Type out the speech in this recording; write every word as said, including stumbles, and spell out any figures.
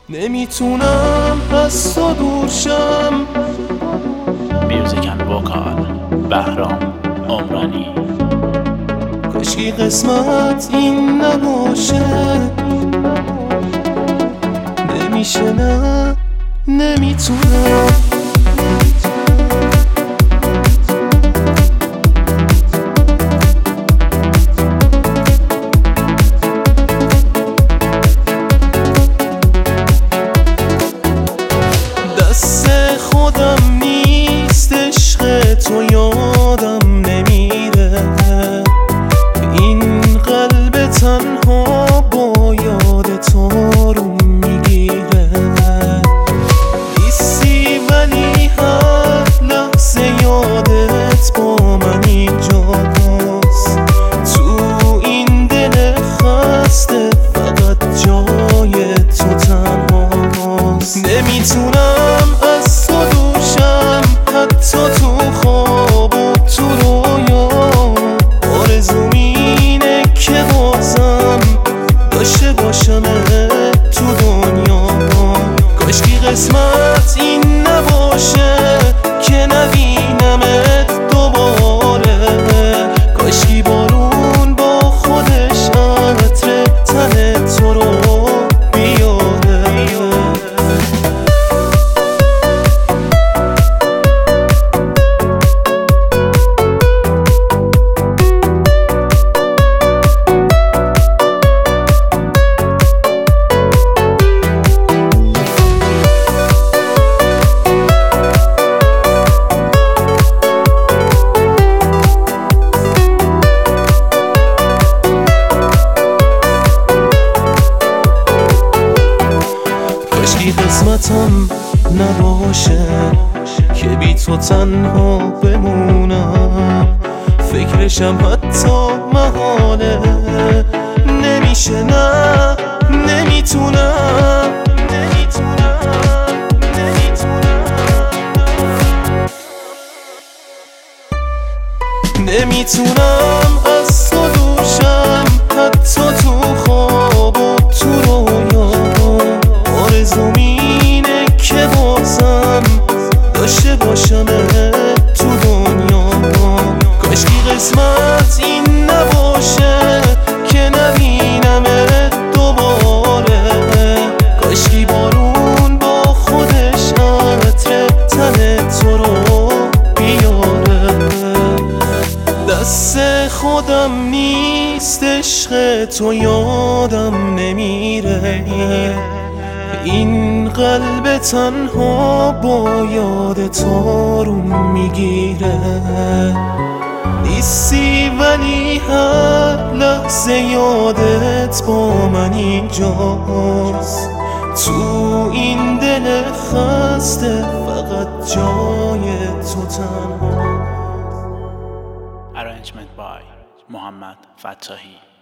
نمیتونم از تو دور شم. میوزیک اند وکال بهرام عمرانی. کاشکی قسمت این نباشه. نمیشه نه نمیتونم. دست خودم نیست، عشق تو یادم نمیره. این قلب تنها با یاد تو رو میگیره. نیستی ولی هر لحظه یادت با من اینجاست. تو این دل خسته فقط جای تو تنهاست. نمیتونم از تو دور شم، حتی تو خواب و تو رویا. آرزوم اینه که بازم داشته باشم تو دنیا. کاشکی قسمت این نباشه که نبینمت دوباره. کاشکی بارون با خودش عطر تن تو رو بیاره. کاشکی قسمتم نباشه که بی تو تنها بمونم. فکرشم حتی محاله. نمیشه نه نمیتونم. نمیتونم نمیتونم از تو دور شم، حتی تو خواب و تو رویا. آرزوم اینه که بازم داشته باشم تو دنیا. کاشکی قسمت این نباشه که نبینمت دوباره. کاشکی بارون با خودش عطر تن تو رو بیاره. دست خودم نیست، عشق تو یادم نمیره. این قلب تنها با یاد تو رو میگیره. نیستی ولی هر لحظه یادت با من اینجاست. تو این دل خسته فقط جای تو تنها. Arrangement by محمد فتاحی.